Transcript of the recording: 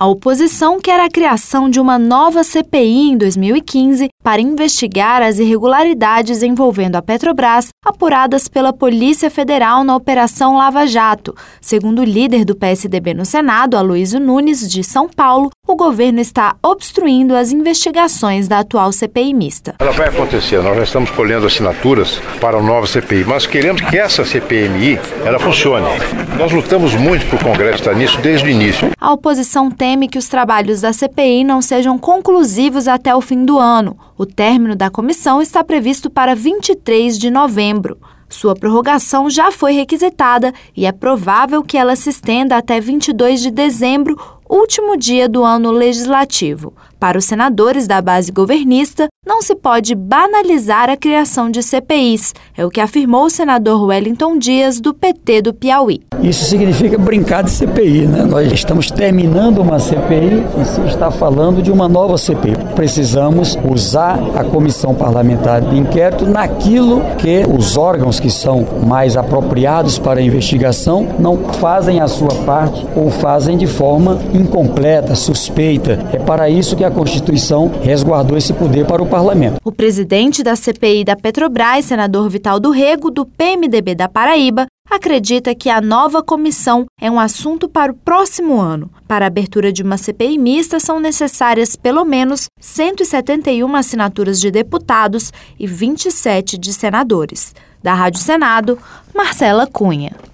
A oposição quer a criação de uma nova CPI em 2015 para investigar as irregularidades envolvendo a Petrobras apuradas pela Polícia Federal na Operação Lava Jato. Segundo o líder do PSDB no Senado, Aloysio Nunes, de São Paulo, o governo está obstruindo as investigações da atual CPI mista. Ela vai acontecer, nós já estamos colhendo assinaturas para a nova CPI, mas queremos que essa CPMI ela funcione. Nós lutamos muito para o Congresso estar nisso desde o início. A oposição teme que os trabalhos da CPI não sejam conclusivos até o fim do ano. O término da comissão está previsto para 23 de novembro. Sua prorrogação já foi requisitada e é provável que ela se estenda até 22 de dezembro, último dia do ano legislativo. Para os senadores da base governista, não se pode banalizar a criação de CPIs, é o que afirmou o senador Wellington Dias, do PT do Piauí. Isso significa brincar de CPI, né? Nós estamos terminando uma CPI e se está falando de uma nova CPI. Precisamos usar a comissão parlamentar de inquérito naquilo que os órgãos que são mais apropriados para a investigação não fazem a sua parte ou fazem de forma incompleta, suspeita. É para isso que a Constituição resguardou esse poder para o Parlamento. O presidente da CPI da Petrobras, senador Vital do Rego, do PMDB da Paraíba, acredita que a nova comissão é um assunto para o próximo ano. Para a abertura de uma CPI mista, são necessárias pelo menos 171 assinaturas de deputados e 27 de senadores. Da Rádio Senado, Marcela Cunha.